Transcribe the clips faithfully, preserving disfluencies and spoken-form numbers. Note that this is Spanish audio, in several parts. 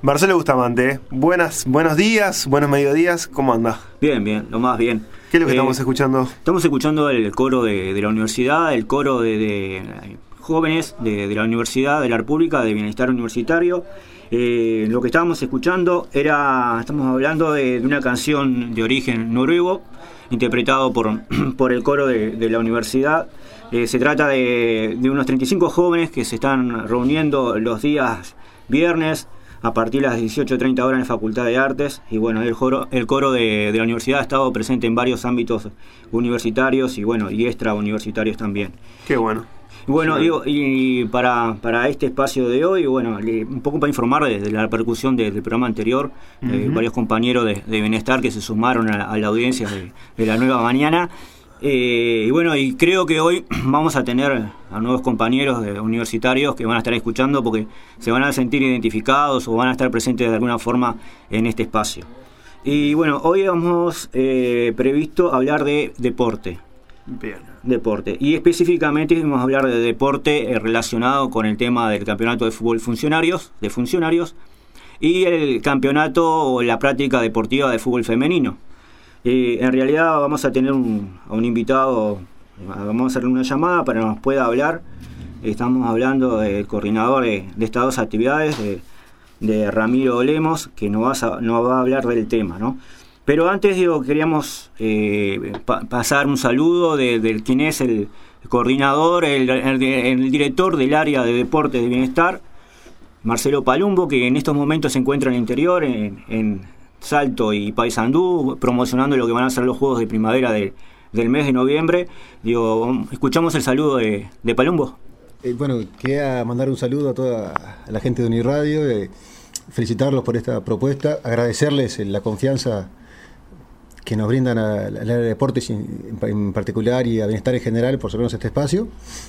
Marcelo Bustamante, buenas, buenos días, buenos mediodías, ¿cómo anda? Bien, bien, lo más bien. ¿Qué es lo que eh, estamos escuchando? Estamos escuchando el coro de, de la universidad, el coro de, de jóvenes de, de la Universidad de la República de Bienestar Universitario. Eh, lo que estábamos escuchando era, estamos hablando de, de una canción de origen noruego, interpretado por, por el coro de, de la universidad. Eh, se trata de, de unos treinta y cinco jóvenes que se están reuniendo los días viernes a partir de las dieciocho treinta horas en la Facultad de Artes. Y bueno, el coro, el coro de, de la universidad ha estado presente en varios ámbitos universitarios y bueno, y extrauniversitarios también. Qué bueno. Bueno, sí. digo, y para, para este espacio de hoy, bueno, un poco para informar de, de la repercusión de, del programa anterior, uh-huh. eh, varios compañeros de, de Bienestar que se sumaron a, a la audiencia de, de la nueva mañana. Eh, y bueno, y creo que hoy vamos a tener a nuevos compañeros de universitarios que van a estar escuchando porque se van a sentir identificados o van a estar presentes de alguna forma en este espacio. Y bueno, hoy hemos eh, previsto hablar de deporte. Bien. Deporte. Y específicamente vamos a hablar de deporte eh, relacionado con el tema del campeonato de fútbol funcionarios, de funcionarios, y el campeonato o la práctica deportiva de fútbol femenino. Eh, en realidad vamos a tener un, a un invitado, vamos a hacerle una llamada para que nos pueda hablar. Estamos hablando del coordinador de, de estas dos actividades, de, de Ramiro Lemos, que nos va, a, nos va a hablar del tema, ¿no? Pero antes, digo, queríamos eh, pa- pasar un saludo de, de quien es el coordinador, el, el, el director del área de deportes de bienestar, Marcelo Palumbo, que en estos momentos se encuentra en el interior, en, en Salto y Paysandú, promocionando lo que van a ser los Juegos de Primavera de, del mes de noviembre. Digo, escuchamos el saludo de, de Palumbo. Eh, bueno, quería mandar un saludo a toda la gente de Uniradio, eh, felicitarlos por esta propuesta, agradecerles la confianza que nos brindan al área de deportes en particular y a bienestar en general por sacarnos este espacio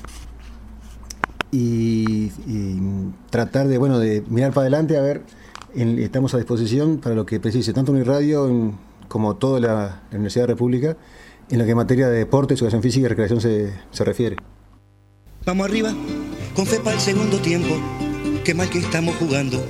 y, y tratar de bueno de mirar para adelante a ver, en, estamos a disposición para lo que precise tanto Uniradio en, como toda la, la Universidad de la República en lo que en materia de deportes, educación física y recreación se, se refiere. Vamos arriba, con fe para el segundo tiempo, qué mal que estamos jugando,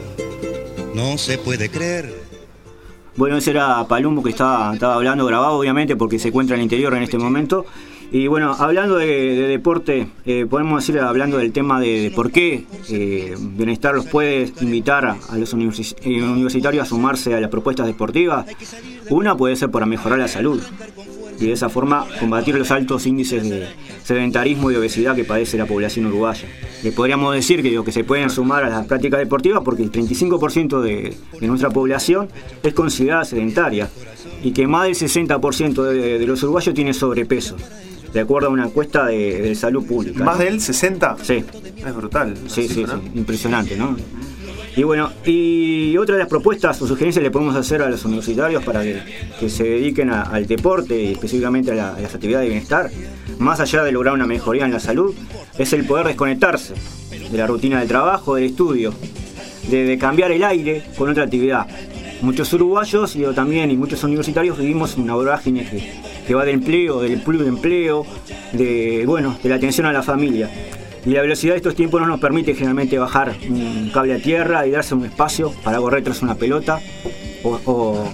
no se puede creer. Bueno, ese era Palumbo que estaba, estaba hablando, grabado obviamente porque se encuentra en el interior en este momento. Y bueno, hablando de, de deporte, eh, podemos decir, hablando del tema de, de por qué eh, Bienestar los puede invitar a, a los universi- eh, universitarios a sumarse a las propuestas deportivas. Una puede ser para mejorar la salud y de esa forma combatir los altos índices de sedentarismo y obesidad que padece la población uruguaya. Le podríamos decir que, digo, que se pueden sumar a las prácticas deportivas porque el treinta y cinco por ciento de, de nuestra población es considerada sedentaria y que más del sesenta por ciento de, de los uruguayos tiene sobrepeso, de acuerdo a una encuesta de, de salud pública. ¿Más ¿no? del sesenta? Sí. Es brutal. Sí, sí, ¿no? sí, impresionante, ¿no? Y bueno, y otra de las propuestas o sugerencias que le podemos hacer a los universitarios para que, que se dediquen a, al deporte y específicamente a, la, a las actividades de bienestar, más allá de lograr una mejoría en la salud, es el poder desconectarse de la rutina del trabajo, del estudio, de, de cambiar el aire con otra actividad. Muchos uruguayos y yo también y muchos universitarios vivimos en una vorágine que, que va del empleo, del pluriempleo, de, bueno, de la atención a la familia. Y la velocidad de estos tiempos no nos permite generalmente bajar un cable a tierra y darse un espacio para correr tras una pelota o, o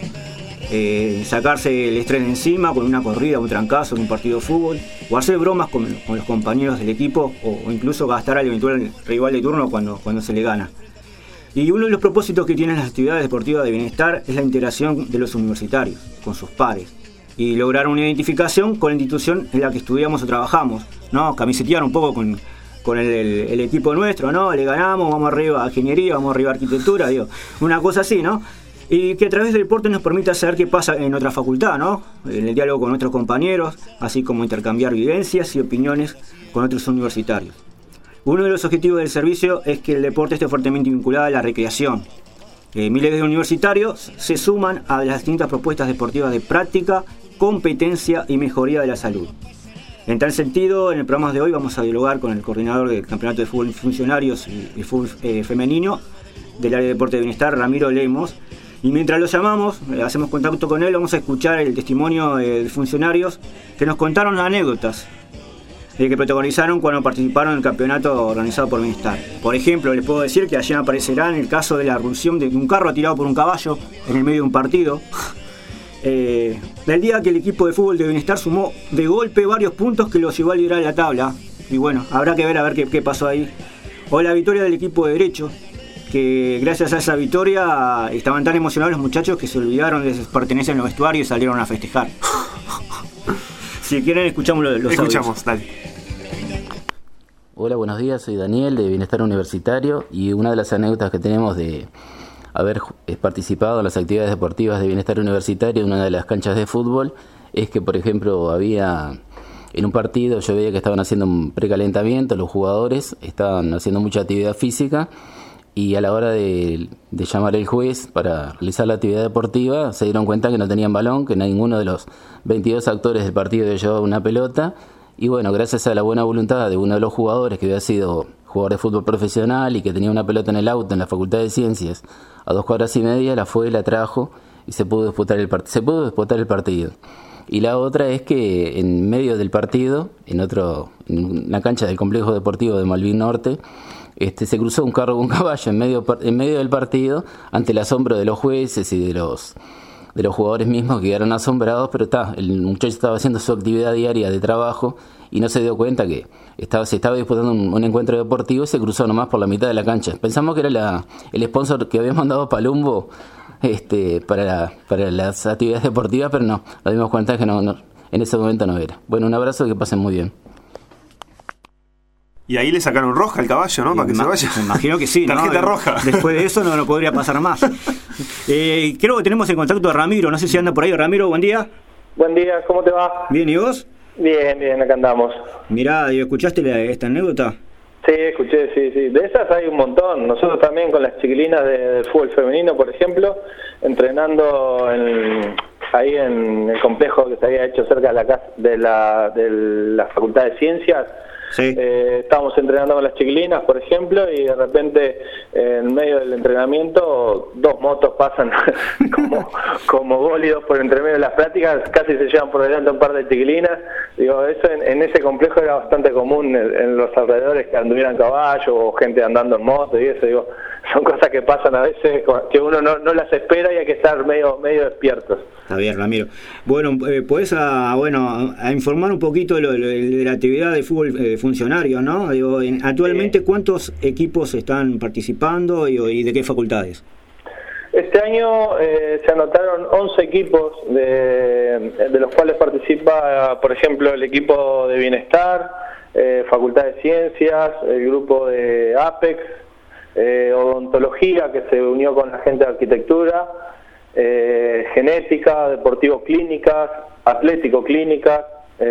eh, sacarse el estrés de encima con una corrida, un trancazo en un partido de fútbol, o hacer bromas con, con los compañeros del equipo o, o incluso gastar al eventual rival de turno cuando, cuando se le gana. Y uno de los propósitos que tienen las actividades deportivas de bienestar es la integración de los universitarios con sus pares y lograr una identificación con la institución en la que estudiamos o trabajamos, ¿no? Camisetear un poco con con el, el, el equipo nuestro, ¿no? Le ganamos, vamos arriba a ingeniería, vamos arriba a arquitectura, digo, una cosa así, ¿no? Y que a través del deporte nos permita saber qué pasa en otra facultad, ¿no? En el diálogo con nuestros compañeros, así como intercambiar vivencias y opiniones con otros universitarios. Uno de los objetivos del servicio es que el deporte esté fuertemente vinculado a la recreación. Eh, miles de universitarios se suman a las distintas propuestas deportivas de práctica, competencia y mejoría de la salud. En tal sentido, en el programa de hoy vamos a dialogar con el coordinador del Campeonato de Fútbol Funcionarios y Fútbol eh, Femenino del área de deporte de bienestar, Ramiro Lemos. Y mientras lo llamamos, eh, hacemos contacto con él, vamos a escuchar el testimonio eh, de funcionarios que nos contaron anécdotas que protagonizaron cuando participaron en el campeonato organizado por Bienestar. Por ejemplo, les puedo decir que allí aparecerán el caso de la erupción de un carro tirado por un caballo en el medio de un partido. Eh, del día que el equipo de fútbol de Bienestar sumó de golpe varios puntos que los llevó a liderar la tabla. Y bueno, habrá que ver a ver qué, qué pasó ahí. O la victoria del equipo de Derecho, que gracias a esa victoria estaban tan emocionados los muchachos que se olvidaron de pertenecer en los vestuarios y salieron a festejar. Si quieren, escuchamos los, los Escuchamos, audios. dale. Hola, buenos días, soy Daniel de Bienestar Universitario y una de las anécdotas que tenemos de haber participado en las actividades deportivas de Bienestar Universitario en una de las canchas de fútbol es que, por ejemplo, había en un partido, yo veía que estaban haciendo un precalentamiento, los jugadores estaban haciendo mucha actividad física y a la hora de, de llamar al juez para realizar la actividad deportiva se dieron cuenta que no tenían balón, que ninguno de los veintidós actores del partido llevaba una pelota y bueno, gracias a la buena voluntad de uno de los jugadores que había sido jugador de fútbol profesional y que tenía una pelota en el auto en la Facultad de Ciencias a dos cuadras y media, la fue, la trajo y se pudo disputar el, part- se pudo disputar el partido. Y la otra es que en medio del partido, en otro en la cancha del complejo deportivo de Malvin Norte, este, se cruzó un carro con un caballo en medio, en medio del partido ante el asombro de los jueces y de los de los jugadores mismos que quedaron asombrados, pero está, el muchacho estaba haciendo su actividad diaria de trabajo y no se dio cuenta que estaba, se estaba disputando un, un encuentro deportivo y se cruzó nomás por la mitad de la cancha. Pensamos que era la, el sponsor que había mandado Palumbo este, para, la, para las actividades deportivas, pero no, nos dimos cuenta que no, no, en ese momento no era. Bueno, un abrazo y que pasen muy bien. Y ahí le sacaron roja al caballo, ¿no? Y Para que ma- se vaya. Me imagino que sí, ¿no? Tarjeta roja. Después de eso no, no podría pasar más. Eh, creo que tenemos en contacto a Ramiro, no sé si anda por ahí. Ramiro, buen día. Buen día, ¿cómo te va? Bien, ¿y vos? Bien, bien, acá andamos. Mirá, ¿escuchaste la, esta anécdota? Sí, escuché, sí, sí. De esas hay un montón. Nosotros también con las chiquilinas de, del fútbol femenino, por ejemplo, entrenando en, ahí en el complejo que se había hecho cerca de la casa, de la, de la Facultad de Ciencias. Sí. Eh, estábamos entrenando con las chiquilinas, por ejemplo, y de repente eh, en medio del entrenamiento dos motos pasan como, como bólidos por entre medio de las prácticas, casi se llevan por delante un par de chiquilinas. Digo, eso en, en ese complejo era bastante común en, en los alrededores, que anduvieran caballos o gente andando en moto y eso. Digo, son cosas que pasan a veces que uno no, no las espera y hay que estar medio medio despiertos. Está bien, Ramiro. Bueno, eh, podés a, bueno, a informar un poquito de, lo, de la actividad de fútbol eh, funcionario, ¿no? Digo, en, actualmente, sí. ¿Cuántos equipos están participando y, y de qué facultades? Este año eh, se anotaron once equipos, de, de los cuales participa, por ejemplo, el equipo de Bienestar, eh, Facultad de Ciencias, el grupo de Apex, eh, Odontología, que se unió con la gente de Arquitectura, eh, Genética, Deportivo Clínicas, Atlético Clínicas,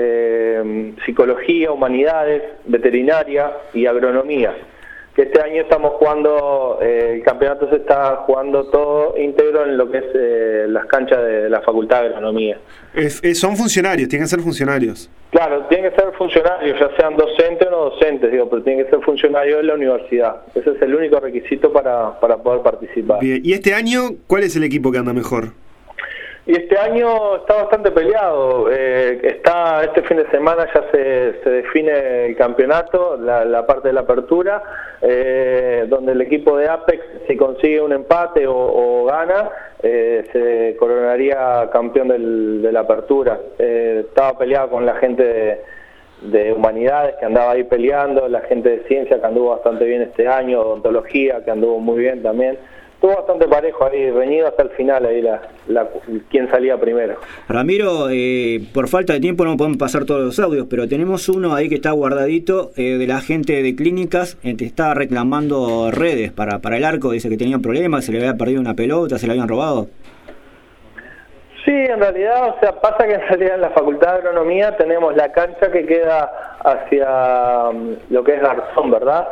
eh, Psicología, Humanidades, Veterinaria y Agronomía. Que este año estamos jugando, eh, el campeonato se está jugando todo íntegro en lo que es eh, las canchas de la Facultad de Agronomía. Es, es, son funcionarios, tienen que ser funcionarios. Claro, tienen que ser funcionarios, ya sean docentes o no docentes, digo, pero tienen que ser funcionarios de la universidad. Ese es el único requisito para, para poder participar. Bien. ¿Y este año cuál es el equipo que anda mejor? Y este año está bastante peleado. Eh, está este fin de semana ya se, se define el campeonato, la, la parte de la apertura, eh, donde el equipo de Apex, si consigue un empate o, o gana, eh, se coronaría campeón del, de la apertura. Eh, estaba peleado con la gente de, de Humanidades, que andaba ahí peleando, la gente de Ciencia, que anduvo bastante bien este año, Odontología, que anduvo muy bien también. Estuvo bastante parejo ahí, reñido hasta el final, ahí la, la quién salía primero. Ramiro, eh, por falta de tiempo no podemos pasar todos los audios, pero tenemos uno ahí que está guardadito eh, de la gente de Clínicas, eh, que está reclamando redes para, para el arco, dice que tenía problemas, se le había perdido una pelota, se le habían robado. Sí, en realidad, o sea, pasa que en realidad en la Facultad de Agronomía tenemos la cancha que queda hacia um, lo que es Garzón, ¿verdad?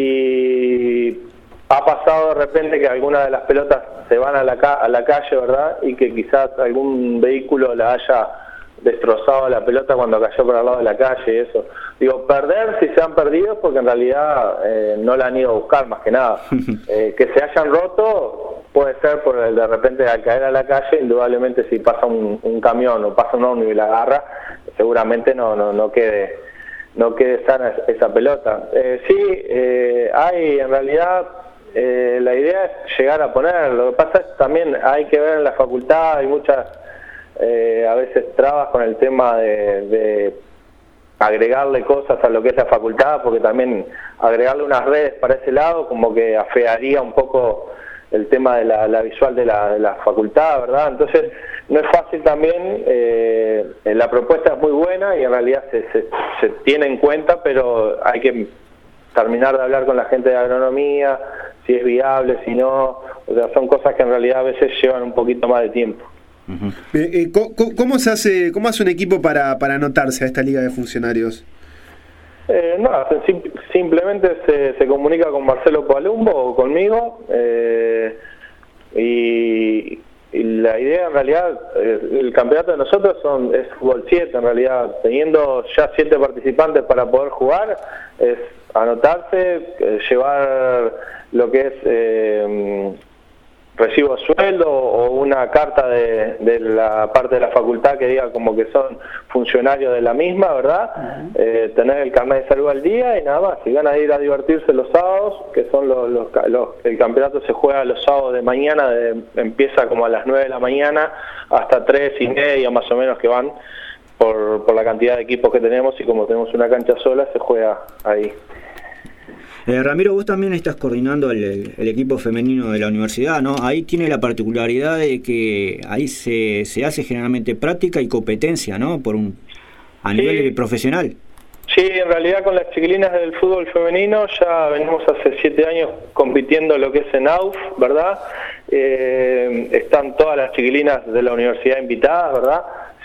Y ha pasado de repente que algunas de las pelotas se van a la, ca a la calle, ¿verdad? Y que quizás algún vehículo la haya destrozado la pelota cuando cayó por al lado de la calle y eso. Digo, perder si se han perdido porque en realidad eh, no la han ido a buscar más que nada. Eh, que se hayan roto puede ser por el, de repente al caer a la calle, indudablemente si pasa un, un camión o pasa un ómnibus y la agarra, seguramente no, no, no quede... no quede sana esa pelota. Eh, sí, eh, hay en realidad, eh, la idea es llegar a poner, lo que pasa es que también hay que ver en la facultad, hay muchas, eh, a veces trabas con el tema de, de agregarle cosas a lo que es la facultad, porque también agregarle unas redes para ese lado como que afearía un poco el tema de la, la visual de la, de la facultad, ¿verdad? Entonces no es fácil también, eh, la propuesta es muy buena y en realidad se, se, se tiene en cuenta, pero hay que terminar de hablar con la gente de agronomía, si es viable, si no, o sea, son cosas que en realidad a veces llevan un poquito más de tiempo. Uh-huh. eh, eh, ¿cómo, ¿Cómo se hace, cómo hace un equipo para, para anotarse a esta liga de funcionarios? Eh, no, sim simplemente se, se comunica con Marcelo Palumbo o conmigo, eh, y, y la idea en realidad, eh, el campeonato de nosotros son es fútbol siete en realidad, teniendo ya siete participantes para poder jugar, es anotarse, eh, llevar lo que es eh, recibo de sueldo o una carta de, de la parte de la facultad que diga como que son funcionarios de la misma, ¿verdad? Uh-huh. eh, tener el carnet de salud al día y nada más. Si van a ir a divertirse los sábados, que son los, los, los el campeonato se juega los sábados de mañana, de, empieza como a las nueve de la mañana hasta tres y media más o menos que van por, por la cantidad de equipos que tenemos, y como tenemos una cancha sola se juega ahí. Eh, Ramiro, vos también estás coordinando el, el equipo femenino de la universidad, ¿no? Ahí tiene la particularidad de que ahí se, se hace generalmente práctica y competencia, ¿no? Por un a sí. nivel profesional. Sí, en realidad con las chiquilinas del fútbol femenino ya venimos hace siete años compitiendo lo que es en A U F, ¿verdad? Eh, están todas las chiquilinas de la universidad invitadas, ¿verdad?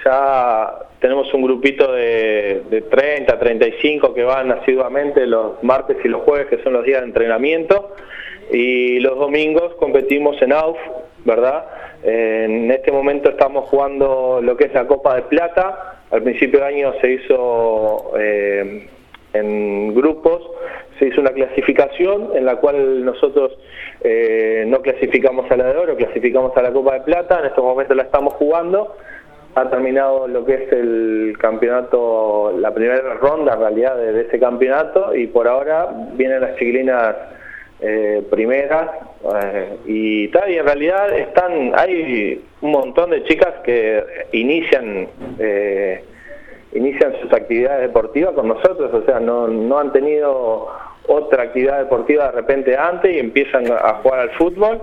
Ya tenemos un grupito de, de treinta, treinta y cinco que van asiduamente los martes y los jueves, que son los días de entrenamiento, y los domingos competimos en A U F, ¿verdad? En este momento estamos jugando lo que es la Copa de Plata. Al principio de año se hizo eh, en grupos, se hizo una clasificación en la cual nosotros eh, no clasificamos a la de oro, clasificamos a la Copa de Plata. En estos momentos la estamos jugando. Ha terminado lo que es el campeonato, la primera ronda en realidad de, de ese campeonato, y por ahora vienen las chiquilinas eh, primeras, eh, y tal, y en realidad están, hay un montón de chicas que inician eh, inician sus actividades deportivas con nosotros, o sea, no, no han tenido otra actividad deportiva de repente antes y empiezan a jugar al fútbol.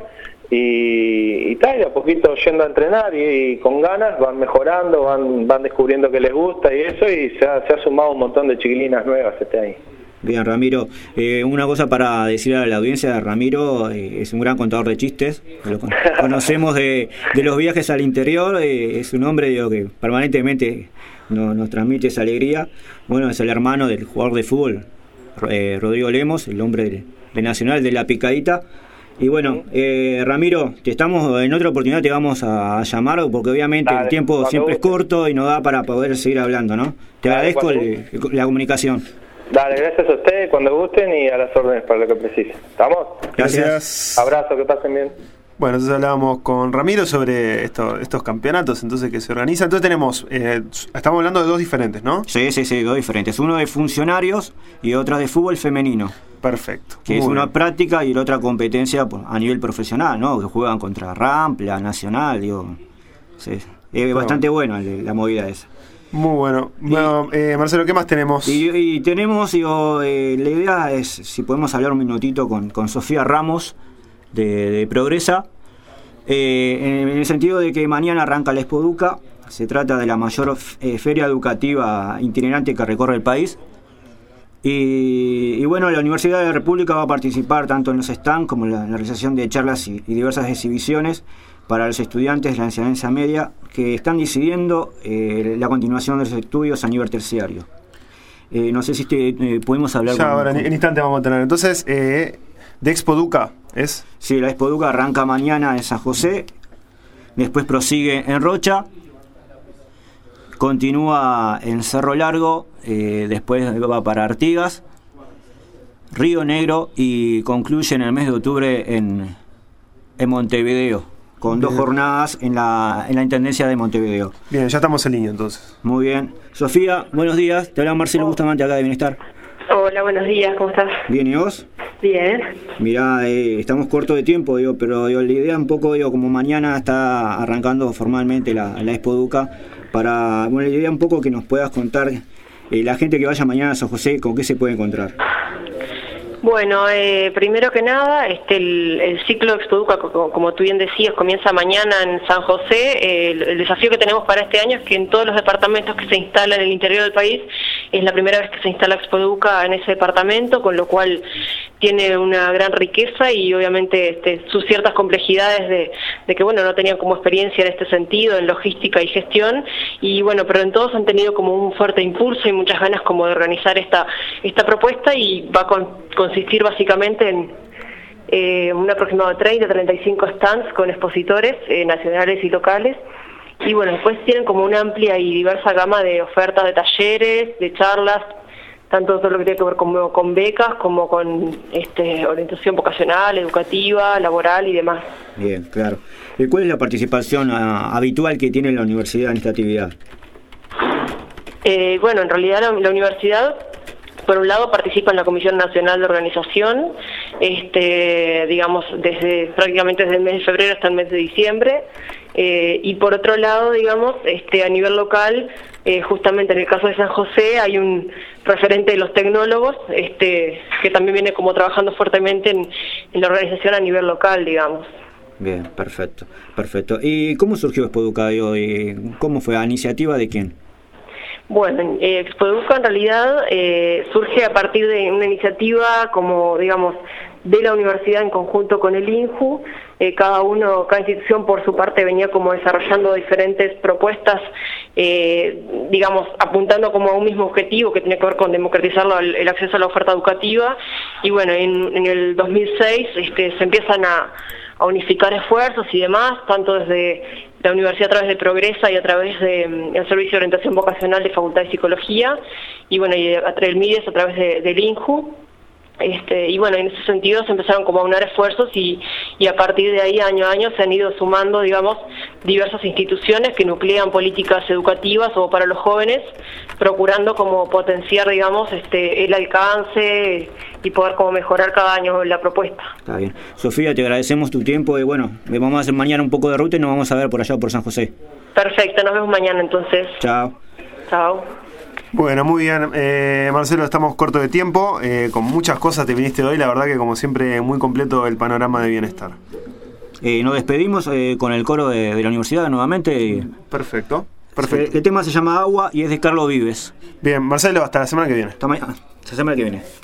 Y, y tal, y a poquito yendo a entrenar y, y con ganas van mejorando, van van descubriendo que les gusta y eso, y se ha, se ha sumado un montón de chiquilinas nuevas este año. Bien, Ramiro, eh, una cosa para decir a la audiencia: Ramiro eh, es un gran contador de chistes, lo con conocemos de, de los viajes al interior, eh, es un hombre, digo, que permanentemente no, nos transmite esa alegría. Bueno, es el hermano del jugador de fútbol, eh, Rodrigo Lemos, el hombre de, de Nacional de la Picadita. Y bueno, eh, Ramiro, te estamos en otra oportunidad te vamos a, a llamar, porque obviamente Dale, el tiempo siempre guste. es corto y no da para poder seguir hablando, ¿no? Te Dale, agradezco el, el, la comunicación. Dale, gracias a ustedes, cuando gusten, y a las órdenes para lo que precisen. ¿Estamos? Gracias. gracias. Abrazo, que pasen bien. Bueno, entonces hablábamos con Ramiro sobre esto, estos campeonatos entonces que se organizan. Entonces tenemos, eh, estamos hablando de dos diferentes, ¿no? Sí, sí, sí, dos diferentes. Uno de funcionarios y otro de fútbol femenino. Perfecto. Que es una práctica y la otra competencia a nivel profesional, ¿no? Que juegan contra Rampla, Nacional, digo. Sí, es bastante bueno la movida esa. Muy bueno. Bueno, eh, Marcelo, ¿qué más tenemos? Y, y tenemos, digo, eh, la idea es si podemos hablar un minutito con, con Sofía Ramos de, de Progresa, eh, en, en el sentido de que mañana arranca la Expoduca. Se trata de la mayor eh, feria educativa itinerante que recorre el país. Y, y bueno, la Universidad de la República va a participar tanto en los stands como en la, en la realización de charlas y, y diversas exhibiciones para los estudiantes de la enseñanza media que están decidiendo eh, la continuación de los estudios a nivel terciario. Eh, no sé si te, eh, podemos hablar ya con... ahora, en, en instante vamos a tener. Entonces, eh, de Expoduca, ¿es? Sí, la Expoduca arranca mañana en San José, después prosigue en Rocha, continúa en Cerro Largo, eh, después va para Artigas, Río Negro, y concluye en el mes de octubre en, en Montevideo. con bien. dos jornadas en la, en la Intendencia de Montevideo. Bien, ya estamos en línea entonces. Muy bien. Sofía, buenos días. Te habla Marcelo Bustamante acá de Bienestar. Hola, buenos días, ¿cómo estás? Bien, ¿y vos? Bien. Mirá, eh, estamos cortos de tiempo, digo, pero digo, la idea un poco, digo, como mañana está arrancando formalmente la, la Expoduca, para, bueno, la idea un poco que nos puedas contar, eh, la gente que vaya mañana a San José, ¿con qué se puede encontrar? Bueno, eh, primero que nada, este, el, el ciclo Expoduca, como, como tú bien decías, comienza mañana en San José. Eh, el, el desafío que tenemos para este año es que en todos los departamentos que se instalan en el interior del país, es la primera vez que se instala Expoduca en ese departamento, con lo cual tiene una gran riqueza y obviamente este, sus ciertas complejidades de, de que, bueno, no tenían como experiencia en este sentido, en logística y gestión, y bueno, pero en todos han tenido como un fuerte impulso y muchas ganas como de organizar esta, esta propuesta, y va con, consistir básicamente en eh, un aproximado de treinta a treinta y cinco stands con expositores eh, nacionales y locales. Y bueno, después tienen como una amplia y diversa gama de ofertas de talleres, de charlas, tanto todo lo que tiene que ver con, con becas como con este, orientación vocacional, educativa, laboral y demás. Bien, claro. ¿Cuál es la participación a, habitual que tiene la universidad en esta actividad? Eh, bueno, en realidad la, la universidad, por un lado, participa en la Comisión Nacional de Organización, este, digamos, desde prácticamente desde el mes de febrero hasta el mes de diciembre, eh, y por otro lado, digamos, este, a nivel local, eh, justamente en el caso de San José hay un referente de los tecnólogos, este, que también viene como trabajando fuertemente en, en la organización a nivel local, digamos. Bien, perfecto, perfecto. ¿Y cómo surgió Expoduca? ¿Y cómo fue? ¿A iniciativa de quién? Bueno, eh, Expoduca en realidad eh, surge a partir de una iniciativa como, digamos, de la universidad en conjunto con el INJU. Eh, cada uno, cada institución por su parte venía como desarrollando diferentes propuestas, eh, digamos, apuntando como a un mismo objetivo que tenía que ver con democratizar el, el acceso a la oferta educativa. Y bueno, en, en el dos mil seis este, se empiezan a, a unificar esfuerzos y demás, tanto desde la universidad a través de Progresa y a través del de, Servicio de Orientación Vocacional de Facultad de Psicología, y bueno, y a través del MIDES, a través de, del INJU. Este, y bueno, en ese sentido se empezaron como a unar esfuerzos y, y a partir de ahí, año a año, se han ido sumando, digamos, diversas instituciones que nuclean políticas educativas o para los jóvenes, procurando como potenciar, digamos, este, el alcance y poder como mejorar cada año la propuesta. Está bien. Sofía, te agradecemos tu tiempo y bueno, vamos a hacer mañana un poco de ruta y nos vamos a ver por allá por San José. Perfecto, nos vemos mañana entonces. Chao. Chao. Bueno, muy bien, eh, Marcelo, estamos cortos de tiempo, eh, con muchas cosas te viniste hoy, la verdad que como siempre muy completo el panorama de bienestar. Eh, nos despedimos eh, con el coro de, de la universidad nuevamente. Perfecto, perfecto. El, el tema se llama Agua y es de Carlos Vives. Bien, Marcelo, hasta la semana que viene. Hasta mañana, hasta la semana que viene.